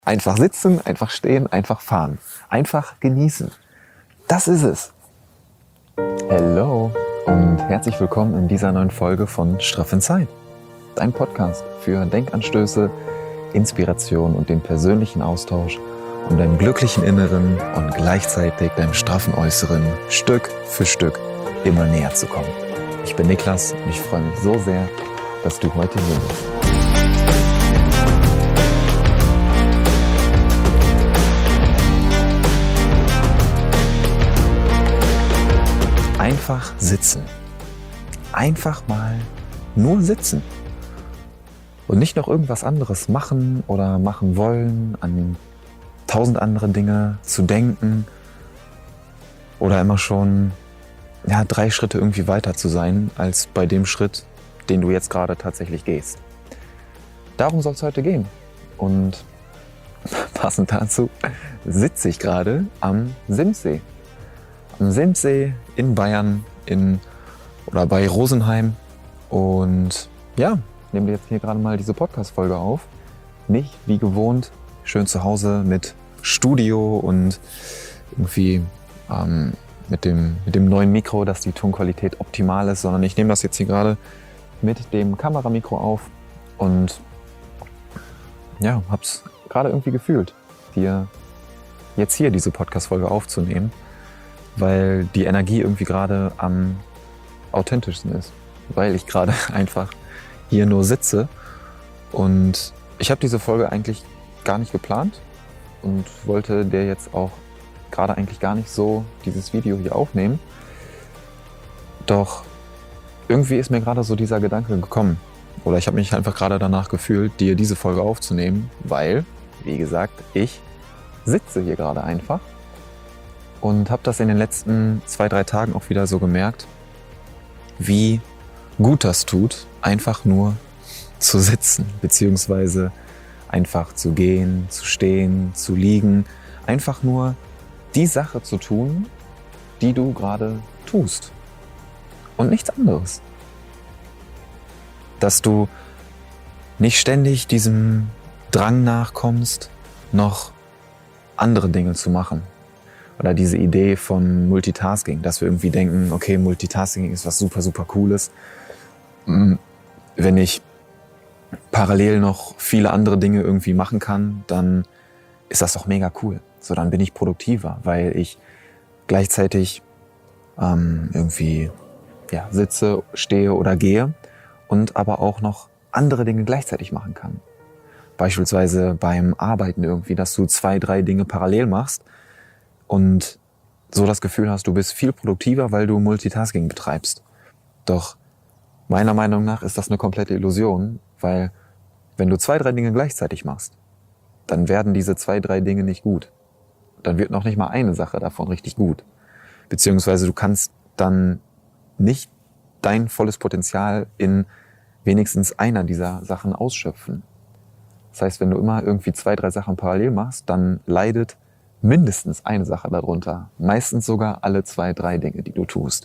Einfach sitzen, einfach stehen, einfach fahren. Einfach genießen. Das ist es. Hello und herzlich willkommen in dieser neuen Folge von Straff in Zeit. Dein Podcast für Denkanstöße, Inspiration und den persönlichen Austausch, um deinem glücklichen Inneren und gleichzeitig deinem straffen Äußeren Stück für Stück immer näher zu kommen. Ich bin Niklas und ich freue mich so sehr, dass du heute hier bist. Einfach sitzen. Einfach mal nur sitzen. Und nicht noch irgendwas anderes machen oder machen wollen, an 1000 andere Dinge zu denken oder immer schon 3 Schritte irgendwie weiter zu sein als bei dem Schritt, den du jetzt gerade tatsächlich gehst. Darum soll es heute gehen. Und passend dazu sitze ich gerade am Simsee. Am Simsee in Bayern oder bei Rosenheim und nehme dir jetzt hier gerade mal diese Podcast-Folge auf. Nicht wie gewohnt, schön zu Hause mit Studio und irgendwie mit dem neuen Mikro, dass die Tonqualität optimal ist, sondern ich nehme das jetzt hier gerade mit dem Kameramikro auf und hab's gerade irgendwie gefühlt, dir jetzt hier diese Podcast-Folge aufzunehmen, weil die Energie irgendwie gerade am authentischsten ist, weil ich gerade einfach hier nur sitze und ich habe diese Folge eigentlich gar nicht geplant und wollte dir jetzt auch gerade eigentlich gar nicht so dieses Video hier aufnehmen, doch irgendwie ist mir gerade so dieser Gedanke gekommen oder ich habe mich einfach gerade danach gefühlt, dir diese Folge aufzunehmen, weil, wie gesagt, ich sitze hier gerade einfach und habe das in den letzten 2-3 Tagen auch wieder so gemerkt, wie gut das tut, einfach nur zu sitzen, beziehungsweise einfach zu gehen, zu stehen, zu liegen, einfach nur die Sache zu tun, die du gerade tust und nichts anderes. Dass du nicht ständig diesem Drang nachkommst, noch andere Dinge zu machen. Oder diese Idee von Multitasking, dass wir irgendwie denken, okay, Multitasking ist was super, super Cooles. Wenn ich parallel noch viele andere Dinge irgendwie machen kann, dann ist das doch mega cool. So, dann bin ich produktiver, weil ich gleichzeitig irgendwie sitze, stehe oder gehe und aber auch noch andere Dinge gleichzeitig machen kann. Beispielsweise beim Arbeiten irgendwie, dass du 2-3 Dinge parallel machst und so das Gefühl hast, du bist viel produktiver, weil du Multitasking betreibst. Doch meiner Meinung nach ist das eine komplette Illusion, weil wenn du 2-3 Dinge gleichzeitig machst, dann werden diese 2-3 Dinge nicht gut. Dann wird noch nicht mal eine Sache davon richtig gut. Beziehungsweise du kannst dann nicht dein volles Potenzial in wenigstens einer dieser Sachen ausschöpfen. Das heißt, wenn du immer irgendwie 2-3 Sachen parallel machst, dann leidet mindestens eine Sache darunter. Meistens sogar alle 2-3 Dinge, die du tust.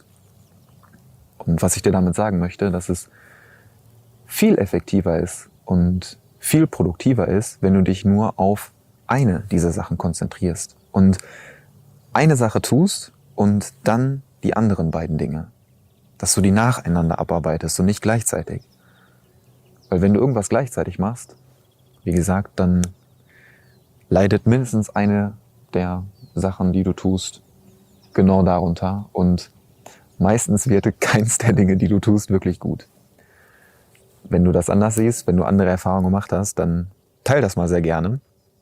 Und was ich dir damit sagen möchte, dass es viel effektiver ist und viel produktiver ist, wenn du dich nur auf eine dieser Sachen konzentrierst und eine Sache tust und dann die anderen beiden Dinge. Dass du die nacheinander abarbeitest und nicht gleichzeitig. Weil wenn du irgendwas gleichzeitig machst, wie gesagt, dann leidet mindestens eine der Sachen, die du tust, genau darunter und meistens wird keins der Dinge, die du tust, wirklich gut. Wenn du das anders siehst, wenn du andere Erfahrungen gemacht hast, dann teil das mal sehr gerne.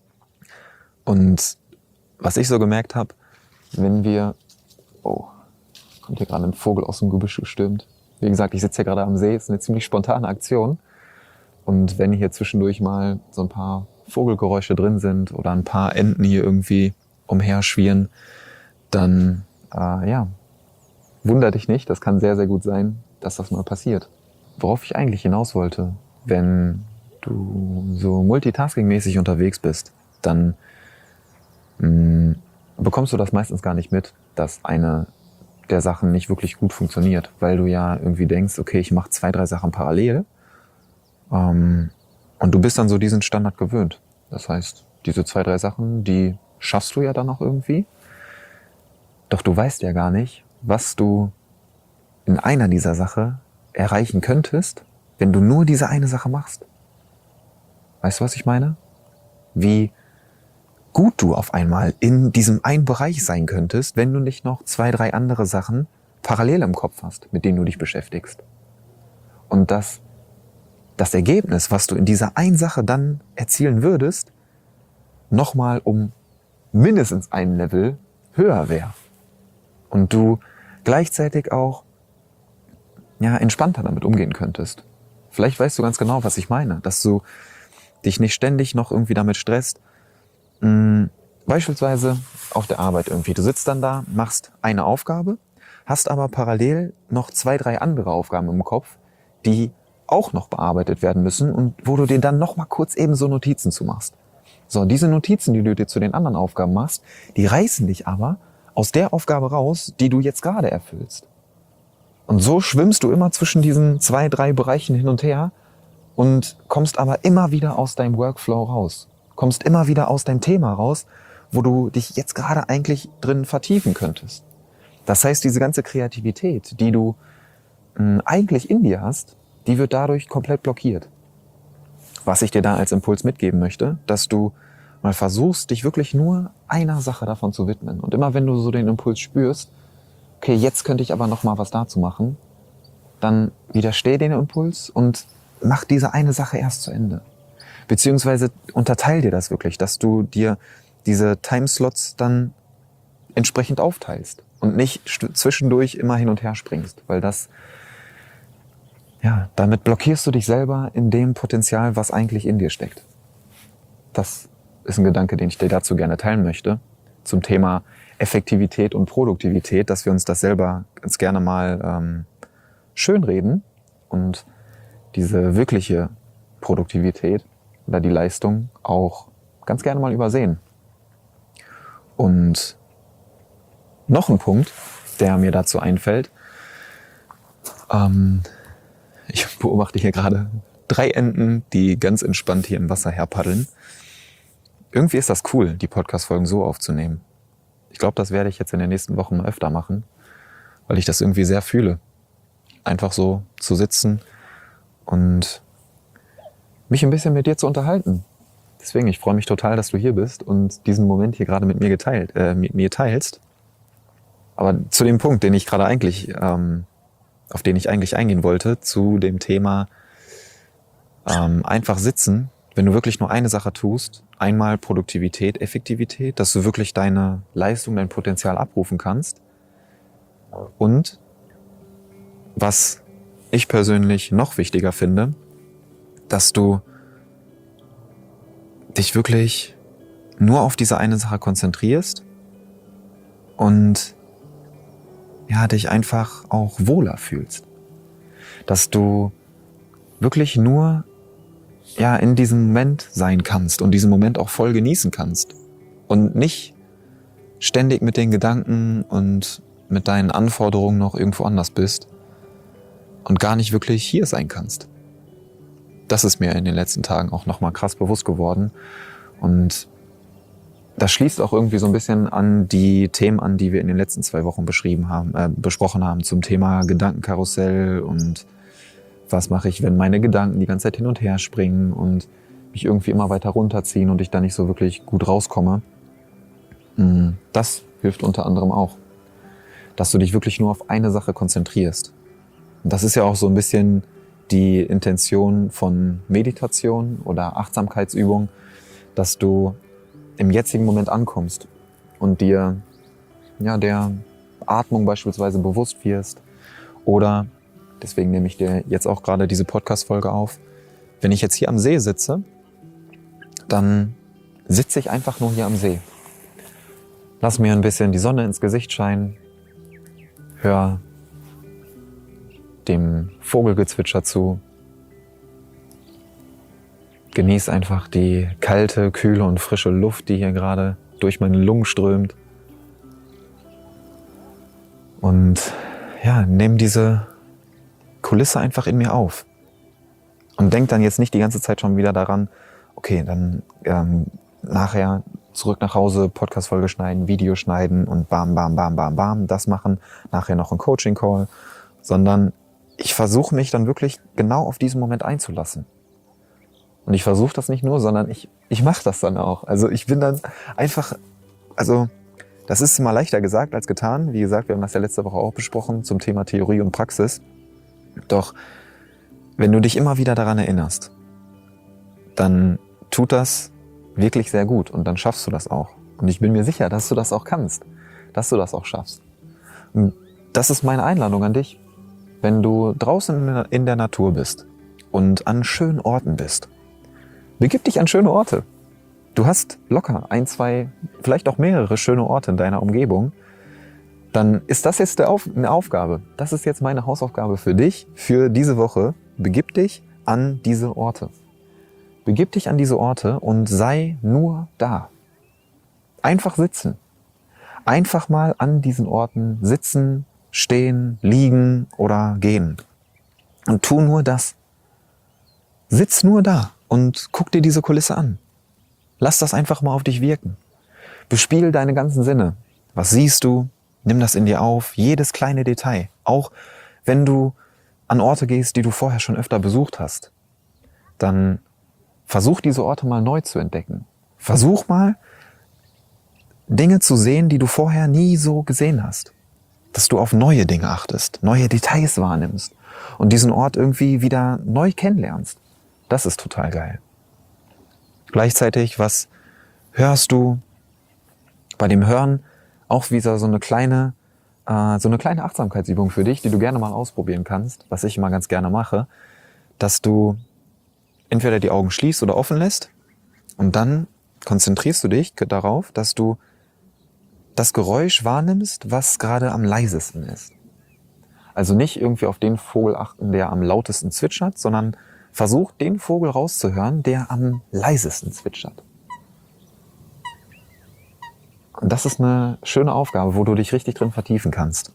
Und was ich so gemerkt habe, wenn wir... Oh, kommt hier gerade ein Vogel aus dem Gebüsch gestürmt. Wie gesagt, ich sitze hier gerade am See, ist eine ziemlich spontane Aktion. Und wenn hier zwischendurch mal so ein paar Vogelgeräusche drin sind oder ein paar Enten hier irgendwie umherschwirren, dann wunder dich nicht, das kann sehr, sehr gut sein, dass das mal passiert. Worauf ich eigentlich hinaus wollte, wenn du so multitasking-mäßig unterwegs bist, dann bekommst du das meistens gar nicht mit, dass eine der Sachen nicht wirklich gut funktioniert, weil du ja irgendwie denkst, okay, ich mache 2-3 Sachen parallel und du bist dann so diesen Standard gewöhnt. Das heißt, diese 2, 3 Sachen, die schaffst du ja dann auch irgendwie. Doch du weißt ja gar nicht, was du in einer dieser Sachen erreichen könntest, wenn du nur diese eine Sache machst. Weißt du, was ich meine? Wie gut du auf einmal in diesem einen Bereich sein könntest, wenn du nicht noch 2, 3 andere Sachen parallel im Kopf hast, mit denen du dich beschäftigst. Und das Ergebnis, was du in dieser einen Sache dann erzielen würdest, nochmal um mindestens ein Level höher wäre. Und du gleichzeitig auch entspannter damit umgehen könntest. Vielleicht weißt du ganz genau, was ich meine, dass du dich nicht ständig noch irgendwie damit stresst. Beispielsweise auf der Arbeit irgendwie. Du sitzt dann da, machst eine Aufgabe, hast aber parallel noch 2, 3 andere Aufgaben im Kopf, die auch noch bearbeitet werden müssen und wo du dir dann noch mal kurz eben so Notizen zu machst. So, diese Notizen, die du dir zu den anderen Aufgaben machst, die reißen dich aber aus der Aufgabe raus, die du jetzt gerade erfüllst. Und so schwimmst du immer zwischen diesen 2, 3 Bereichen hin und her und kommst aber immer wieder aus deinem Workflow raus. Kommst immer wieder aus deinem Thema raus, wo du dich jetzt gerade eigentlich drin vertiefen könntest. Das heißt, diese ganze Kreativität, die du eigentlich in dir hast, die wird dadurch komplett blockiert. Was ich dir da als Impuls mitgeben möchte, dass du mal versuchst, dich wirklich nur einer Sache davon zu widmen. Und immer wenn du so den Impuls spürst, okay, jetzt könnte ich aber noch mal was dazu machen, dann widersteh den Impuls und mach diese eine Sache erst zu Ende. Beziehungsweise unterteil dir das wirklich, dass du dir diese Timeslots dann entsprechend aufteilst und nicht zwischendurch immer hin und her springst, weil damit blockierst du dich selber in dem Potenzial, was eigentlich in dir steckt. Das ist ein Gedanke, den ich dir dazu gerne teilen möchte, zum Thema Effektivität und Produktivität, dass wir uns das selber ganz gerne mal schönreden und diese wirkliche Produktivität oder die Leistung auch ganz gerne mal übersehen. Und noch ein Punkt, der mir dazu einfällt, ich beobachte hier gerade 3 Enten, die ganz entspannt hier im Wasser herpaddeln. Irgendwie ist das cool, die Podcast-Folgen so aufzunehmen. Ich glaube, das werde ich jetzt in den nächsten Wochen mal öfter machen, weil ich das irgendwie sehr fühle. Einfach so zu sitzen und mich ein bisschen mit dir zu unterhalten. Deswegen, ich freue mich total, dass du hier bist und diesen Moment hier gerade mit mir teilst. Aber zu dem Punkt, den ich gerade eigentlich auf den ich eigentlich eingehen wollte, zu dem Thema einfach sitzen, wenn du wirklich nur eine Sache tust, einmal Produktivität, Effektivität, dass du wirklich deine Leistung, dein Potenzial abrufen kannst. Und was ich persönlich noch wichtiger finde, dass du dich wirklich nur auf diese eine Sache konzentrierst und dich einfach auch wohler fühlst. Dass du wirklich nur in diesem Moment sein kannst und diesen Moment auch voll genießen kannst und nicht ständig mit den Gedanken und mit deinen Anforderungen noch irgendwo anders bist und gar nicht wirklich hier sein kannst. Das ist mir in den letzten Tagen auch nochmal krass bewusst geworden und das schließt auch irgendwie so ein bisschen an die Themen an, die wir in den letzten 2 Wochen besprochen haben zum Thema Gedankenkarussell und was mache ich, wenn meine Gedanken die ganze Zeit hin und her springen und mich irgendwie immer weiter runterziehen und ich da nicht so wirklich gut rauskomme. Das hilft unter anderem auch, dass du dich wirklich nur auf eine Sache konzentrierst. Und das ist ja auch so ein bisschen die Intention von Meditation oder Achtsamkeitsübung, dass du im jetzigen Moment ankommst und dir der Atmung beispielsweise bewusst wirst oder, deswegen nehme ich dir jetzt auch gerade diese Podcast-Folge auf, wenn ich jetzt hier am See sitze, dann sitze ich einfach nur hier am See. Lass mir ein bisschen die Sonne ins Gesicht scheinen, hör dem Vogelgezwitscher zu, genieß einfach die kalte, kühle und frische Luft, die hier gerade durch meine Lungen strömt. Und nimm diese Kulisse einfach in mir auf. Und denk dann jetzt nicht die ganze Zeit schon wieder daran, okay, dann nachher zurück nach Hause, Podcast-Folge schneiden, Video schneiden und bam, bam, bam, bam, bam, das machen, nachher noch ein Coaching-Call, sondern ich versuche mich dann wirklich genau auf diesen Moment einzulassen. Und ich versuche das nicht nur, sondern ich mache das dann auch. Also ich bin dann einfach, also das ist mal leichter gesagt als getan. Wie gesagt, wir haben das ja letzte Woche auch besprochen zum Thema Theorie und Praxis. Doch wenn du dich immer wieder daran erinnerst, dann tut das wirklich sehr gut und dann schaffst du das auch. Und ich bin mir sicher, dass du das auch kannst, dass du das auch schaffst. Und das ist meine Einladung an dich. Wenn du draußen in der Natur bist und an schönen Orten bist, begib dich an schöne Orte. Du hast locker 1, 2, vielleicht auch mehrere schöne Orte in deiner Umgebung. Dann ist das jetzt eine Aufgabe. Das ist jetzt meine Hausaufgabe für dich, für diese Woche. Begib dich an diese Orte. Begib dich an diese Orte und sei nur da. Einfach sitzen. Einfach mal an diesen Orten sitzen, stehen, liegen oder gehen. Und tu nur das. Sitz nur da und guck dir diese Kulisse an. Lass das einfach mal auf dich wirken. Bespiel deine ganzen Sinne. Was siehst du? Nimm das in dir auf. Jedes kleine Detail. Auch wenn du an Orte gehst, die du vorher schon öfter besucht hast, dann versuch diese Orte mal neu zu entdecken. Versuch mal, Dinge zu sehen, die du vorher nie so gesehen hast. Dass du auf neue Dinge achtest, neue Details wahrnimmst und diesen Ort irgendwie wieder neu kennenlernst. Das ist total geil. Gleichzeitig, was hörst du? Bei dem Hören auch wieder so eine kleine Achtsamkeitsübung für dich, die du gerne mal ausprobieren kannst, was ich immer ganz gerne mache, dass du entweder die Augen schließt oder offen lässt und dann konzentrierst du dich darauf, dass du das Geräusch wahrnimmst, was gerade am leisesten ist. Also nicht irgendwie auf den Vogel achten, der am lautesten zwitschert, sondern versuch den Vogel rauszuhören, der am leisesten zwitschert. Und das ist eine schöne Aufgabe, wo du dich richtig drin vertiefen kannst.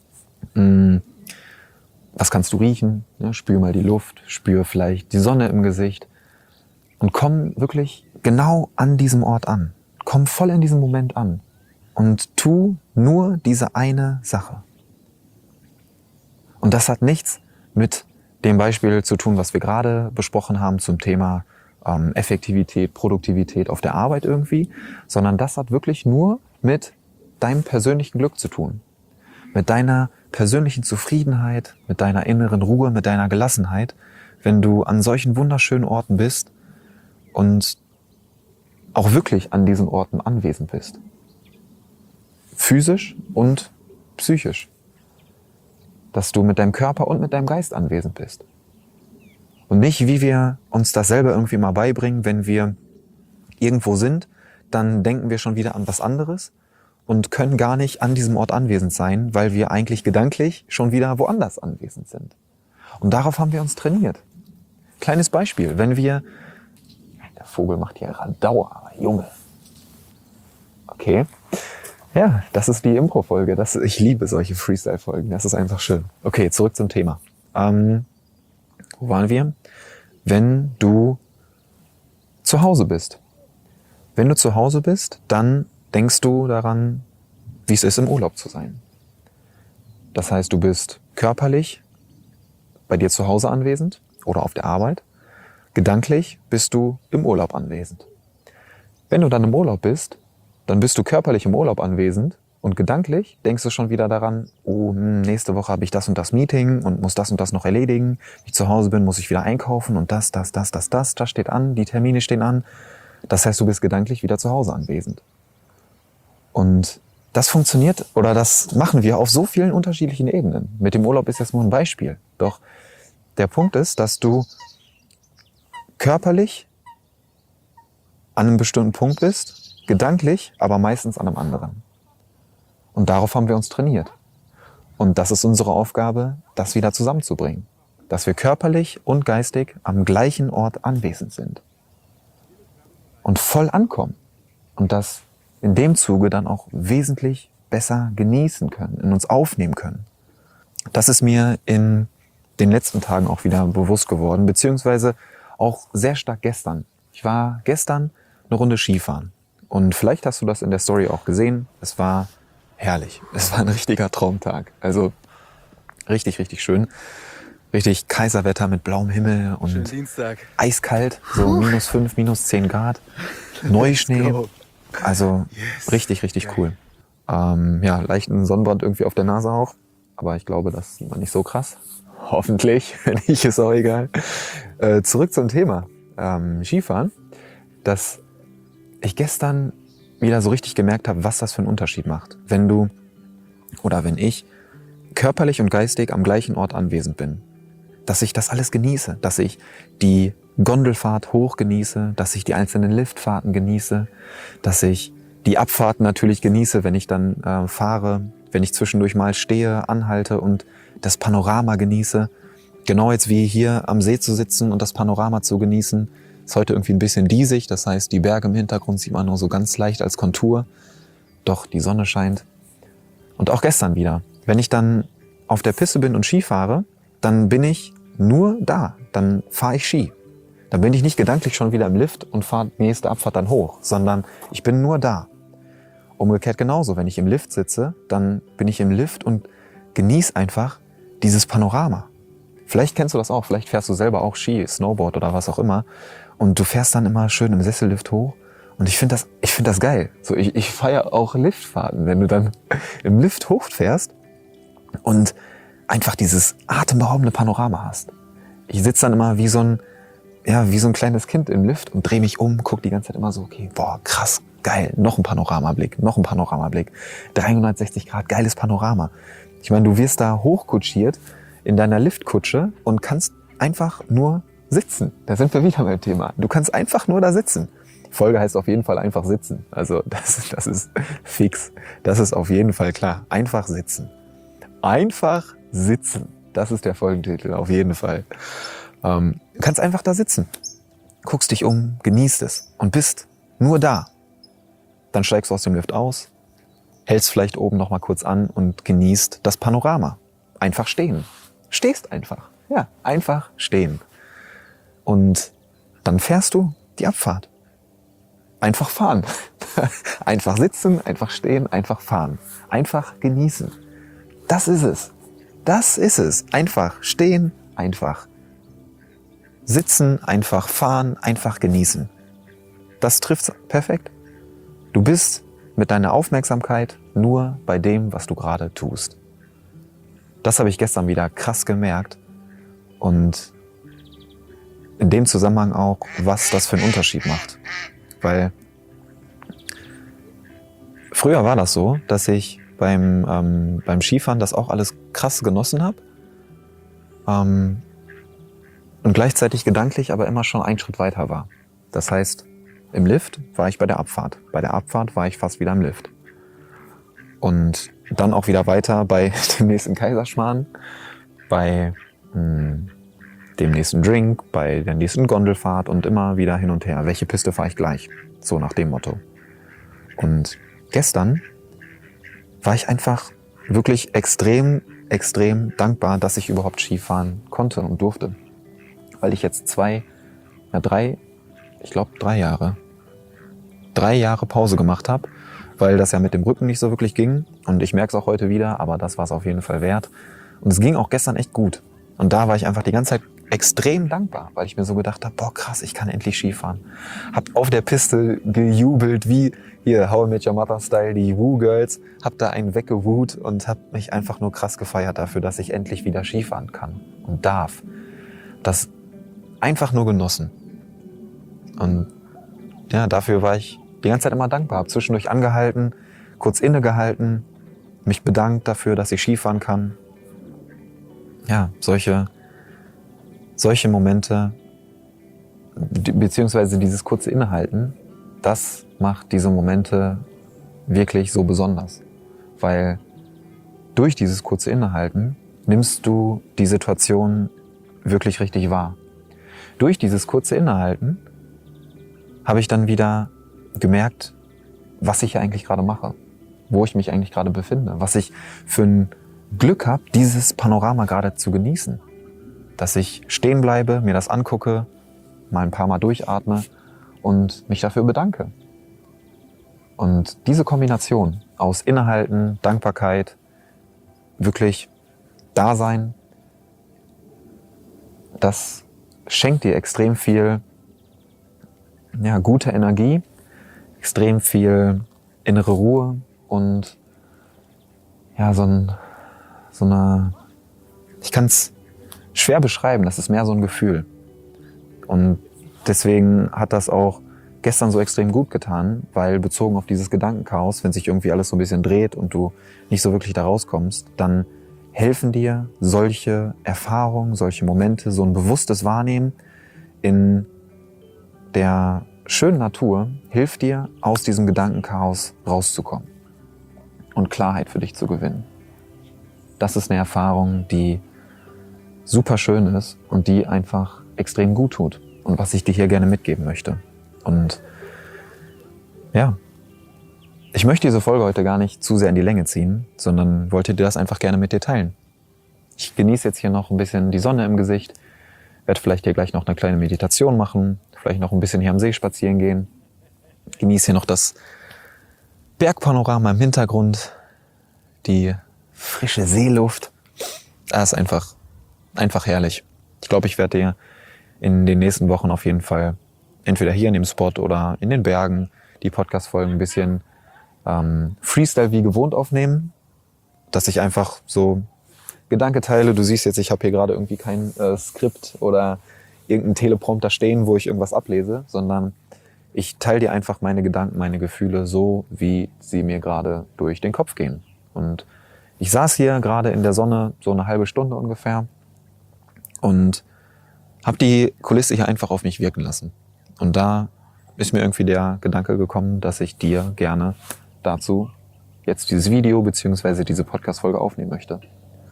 Was kannst du riechen? Ja, spür mal die Luft, spür vielleicht die Sonne im Gesicht und komm wirklich genau an diesem Ort an. Komm voll in diesem Moment an und tu nur diese eine Sache. Und das hat nichts mit dem Beispiel zu tun, was wir gerade besprochen haben zum Thema Effektivität, Produktivität auf der Arbeit irgendwie, sondern das hat wirklich nur mit deinem persönlichen Glück zu tun. Mit deiner persönlichen Zufriedenheit, mit deiner inneren Ruhe, mit deiner Gelassenheit, wenn du an solchen wunderschönen Orten bist und auch wirklich an diesen Orten anwesend bist. Physisch und psychisch. Dass du mit deinem Körper und mit deinem Geist anwesend bist. Und nicht, wie wir uns das selber irgendwie mal beibringen, wenn wir irgendwo sind, dann denken wir schon wieder an was anderes und können gar nicht an diesem Ort anwesend sein, weil wir eigentlich gedanklich schon wieder woanders anwesend sind. Und darauf haben wir uns trainiert. Kleines Beispiel, wenn wir... Der Vogel macht hier Radau, aber Junge. Okay. Ja, das ist die Impro-Folge. Ich liebe solche Freestyle-Folgen. Das ist einfach schön. Okay, zurück zum Thema. Wo waren wir? Wenn du zu Hause bist. Wenn du zu Hause bist, dann denkst du daran, wie es ist, im Urlaub zu sein. Das heißt, du bist körperlich bei dir zu Hause anwesend oder auf der Arbeit. Gedanklich bist du im Urlaub anwesend. Wenn du dann im Urlaub bist, dann bist du körperlich im Urlaub anwesend und gedanklich denkst du schon wieder daran, oh, nächste Woche habe ich das und das Meeting und muss das und das noch erledigen. Wenn ich zu Hause bin, muss ich wieder einkaufen und das steht an, die Termine stehen an. Das heißt, du bist gedanklich wieder zu Hause anwesend. Und das funktioniert oder das machen wir auf so vielen unterschiedlichen Ebenen. Mit dem Urlaub ist jetzt nur ein Beispiel. Doch der Punkt ist, dass du körperlich an einem bestimmten Punkt bist, gedanklich, aber meistens an einem anderen. Und darauf haben wir uns trainiert. Und das ist unsere Aufgabe, das wieder zusammenzubringen. Dass wir körperlich und geistig am gleichen Ort anwesend sind. Und voll ankommen. Und das in dem Zuge dann auch wesentlich besser genießen können, in uns aufnehmen können. Das ist mir in den letzten Tagen auch wieder bewusst geworden, beziehungsweise auch sehr stark gestern. Ich war gestern eine Runde Skifahren. Und vielleicht hast du das in der Story auch gesehen. Es war herrlich. Es war ein richtiger Traumtag. Also richtig, richtig schön. Richtig Kaiserwetter mit blauem Himmel und eiskalt. So -5, -10 Grad. Neuschnee. Also richtig, richtig cool. Ja, leichten Sonnenbrand irgendwie auf der Nase auch. Aber ich glaube, das sieht man nicht so krass. Hoffentlich. Wenn nicht, ist auch egal. Zurück zum Thema. Skifahren. Dass ich gestern wieder so richtig gemerkt habe, was das für einen Unterschied macht. Wenn du oder wenn ich körperlich und geistig am gleichen Ort anwesend bin. Dass ich das alles genieße. Dass ich die Gondelfahrt hoch genieße. Dass ich die einzelnen Liftfahrten genieße. Dass ich die Abfahrten natürlich genieße, wenn ich dann fahre. Wenn ich zwischendurch mal stehe, anhalte und das Panorama genieße. Genau jetzt wie hier am See zu sitzen und das Panorama zu genießen. Ist heute irgendwie ein bisschen diesig, das heißt, die Berge im Hintergrund sieht man nur so ganz leicht als Kontur. Doch die Sonne scheint. Und auch gestern wieder. Wenn ich dann auf der Piste bin und Ski fahre, dann bin ich nur da. Dann fahre ich Ski. Dann bin ich nicht gedanklich schon wieder im Lift und fahre die nächste Abfahrt dann hoch, sondern ich bin nur da. Umgekehrt genauso. Wenn ich im Lift sitze, dann bin ich im Lift und genieße einfach dieses Panorama. Vielleicht kennst du das auch. Vielleicht fährst du selber auch Ski, Snowboard oder was auch immer. Und du fährst dann immer schön im Sessellift hoch. Und ich finde das geil. So, ich feiere auch Liftfahrten, wenn du dann im Lift hochfährst und einfach dieses atemberaubende Panorama hast. Ich sitze dann immer wie so ein kleines Kind im Lift und drehe mich um, gucke die ganze Zeit immer so, okay, boah, krass, geil, noch ein Panoramablick. 360 Grad, geiles Panorama. Ich meine, du wirst da hochkutschiert in deiner Liftkutsche und kannst einfach nur sitzen. Da sind wir wieder beim Thema. Du kannst einfach nur da sitzen. Die Folge heißt auf jeden Fall einfach sitzen. Also das ist fix. Das ist auf jeden Fall klar. Einfach sitzen. Einfach sitzen. Das ist der Folgentitel, auf jeden Fall. Du kannst einfach da sitzen. Guckst dich um, genießt es und bist nur da. Dann steigst du aus dem Lift aus, hältst vielleicht oben noch mal kurz an und genießt das Panorama. Einfach stehen. Stehst einfach. Ja, einfach stehen. Und dann fährst du die Abfahrt. Einfach fahren. Einfach sitzen, einfach stehen, einfach fahren. Einfach genießen. Das ist es. Das ist es. Einfach stehen, einfach sitzen, einfach fahren, einfach genießen. Das trifft's perfekt. Du bist mit deiner Aufmerksamkeit nur bei dem, was du gerade tust. Das habe ich gestern wieder krass gemerkt. Und in dem Zusammenhang auch, was das für einen Unterschied macht. Weil früher war das so, dass ich beim Skifahren das auch alles krass genossen habe. Und gleichzeitig gedanklich aber immer schon einen Schritt weiter war. Das heißt, im Lift war ich bei der Abfahrt. Bei der Abfahrt war ich fast wieder im Lift. Und dann auch wieder weiter bei dem nächsten Kaiserschmarrn, bei dem nächsten Drink, bei der nächsten Gondelfahrt und immer wieder hin und her. Welche Piste fahre ich gleich? So nach dem Motto. Und gestern war ich einfach wirklich extrem, extrem dankbar, dass ich überhaupt Skifahren konnte und durfte. Weil ich jetzt 3 Jahre Pause gemacht habe, weil das ja mit dem Rücken nicht so wirklich ging. Und ich merke es auch heute wieder, aber das war es auf jeden Fall wert. Und es ging auch gestern echt gut. Und da war ich einfach die ganze Zeit extrem dankbar, weil ich mir so gedacht habe, boah krass, ich kann endlich Skifahren. Hab auf der Piste gejubelt, wie hier How I Met Your Mother Style, die Woo Girls. Hab da einen weggewut und hab mich einfach nur krass gefeiert dafür, dass ich endlich wieder Skifahren kann und darf. Das einfach nur genossen. Und ja, dafür war ich die ganze Zeit immer dankbar. Hab zwischendurch angehalten, kurz innegehalten, mich bedankt dafür, dass ich Skifahren kann. Ja, solche Momente, beziehungsweise dieses kurze Innehalten, das macht diese Momente wirklich so besonders. Weil durch dieses kurze Innehalten nimmst du die Situation wirklich richtig wahr. Durch dieses kurze Innehalten habe ich dann wieder gemerkt, was ich hier eigentlich gerade mache, wo ich mich eigentlich gerade befinde, was ich für ein Glück habe, dieses Panorama gerade zu genießen. Dass ich stehen bleibe, mir das angucke, mal ein paar Mal durchatme und mich dafür bedanke. Und diese Kombination aus Innehalten, Dankbarkeit, wirklich Dasein, das schenkt dir extrem viel gute Energie, extrem viel innere Ruhe und ich kann es schwer beschreiben, das ist mehr so ein Gefühl. Und deswegen hat das auch gestern so extrem gut getan, weil bezogen auf dieses Gedankenchaos, wenn sich irgendwie alles so ein bisschen dreht und du nicht so wirklich da rauskommst, dann helfen dir solche Erfahrungen, solche Momente, so ein bewusstes Wahrnehmen in der schönen Natur, hilft dir, aus diesem Gedankenchaos rauszukommen und Klarheit für dich zu gewinnen. Das ist eine Erfahrung, die super schön ist und die einfach extrem gut tut und was ich dir hier gerne mitgeben möchte. Und ja, ich möchte diese Folge heute gar nicht zu sehr in die Länge ziehen, sondern wollte dir das einfach gerne mit dir teilen. Ich genieße jetzt hier noch ein bisschen die Sonne im Gesicht, werde vielleicht hier gleich noch eine kleine Meditation machen, vielleicht noch ein bisschen hier am See spazieren gehen, genieße hier noch das Bergpanorama im Hintergrund, die frische Seeluft. Das ist einfach herrlich. Ich glaube, ich werde dir in den nächsten Wochen auf jeden Fall entweder hier in dem Spot oder in den Bergen die Podcast-Folgen ein bisschen Freestyle wie gewohnt aufnehmen, dass ich einfach so Gedanke teile. Du siehst jetzt, ich habe hier gerade irgendwie kein Skript oder irgendeinen Teleprompter stehen, wo ich irgendwas ablese, sondern ich teile dir einfach meine Gedanken, meine Gefühle so, wie sie mir gerade durch den Kopf gehen. Und ich saß hier gerade in der Sonne so eine halbe Stunde ungefähr und habe die Kulisse hier einfach auf mich wirken lassen. Und da ist mir irgendwie der Gedanke gekommen, dass ich dir gerne dazu jetzt dieses Video bzw. diese Podcast-Folge aufnehmen möchte.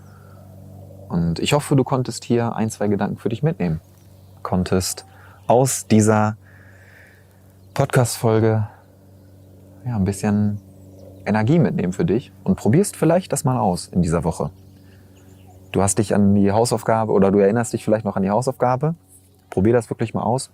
Und ich hoffe, du konntest hier 1, 2 Gedanken für dich mitnehmen. Konntest aus dieser Podcast-Folge ein bisschen Energie mitnehmen für dich und probierst vielleicht das mal aus in dieser Woche. Du hast dich an die Hausaufgabe oder du erinnerst dich vielleicht noch an die Hausaufgabe. Probier das wirklich mal aus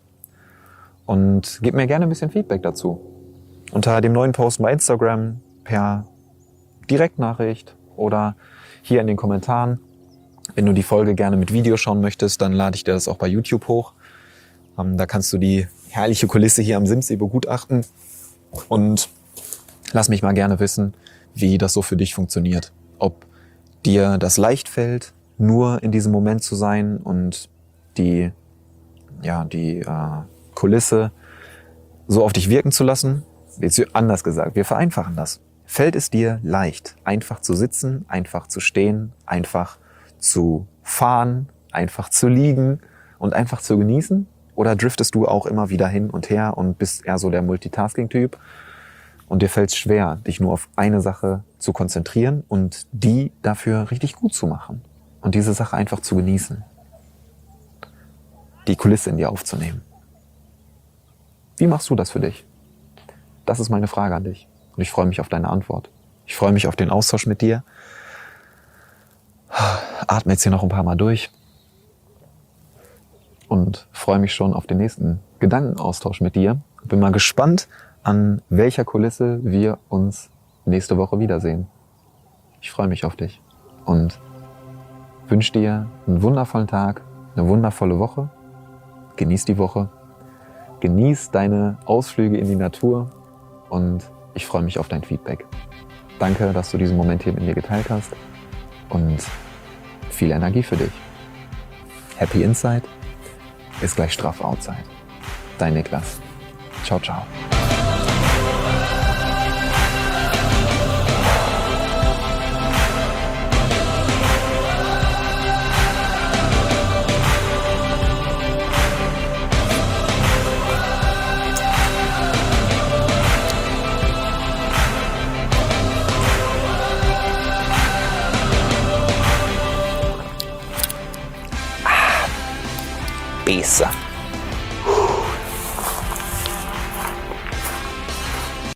und gib mir gerne ein bisschen Feedback dazu. Unter dem neuen Post bei Instagram, per Direktnachricht oder hier in den Kommentaren. Wenn du die Folge gerne mit Video schauen möchtest, dann lade ich dir das auch bei YouTube hoch. Da kannst du die herrliche Kulisse hier am Simsee begutachten und lass mich mal gerne wissen, wie das so für dich funktioniert. Ob dir das leicht fällt, nur in diesem Moment zu sein und die Kulisse so auf dich wirken zu lassen. Anders gesagt, wir vereinfachen das. Fällt es dir leicht, einfach zu sitzen, einfach zu stehen, einfach zu fahren, einfach zu liegen und einfach zu genießen? Oder driftest du auch immer wieder hin und her und bist eher so der Multitasking-Typ und dir fällt es schwer, dich nur auf eine Sache zu konzentrieren und die dafür richtig gut zu machen und diese Sache einfach zu genießen, die Kulisse in dir aufzunehmen? Wie machst du das für dich? Das ist meine Frage an dich und ich freue mich auf deine Antwort. Ich freue mich auf den Austausch mit dir. Atme jetzt hier noch ein paar Mal durch und freue mich schon auf den nächsten Gedankenaustausch mit dir. Bin mal gespannt, an welcher Kulisse wir uns nächste Woche wiedersehen. Ich freue mich auf dich und wünsche dir einen wundervollen Tag, eine wundervolle Woche. Genieß die Woche, genieß deine Ausflüge in die Natur und ich freue mich auf dein Feedback. Danke, dass du diesen Moment hier mit mir geteilt hast und viel Energie für dich. Happy Inside ist gleich straff Outside. Dein Niklas. Ciao, ciao. Peace.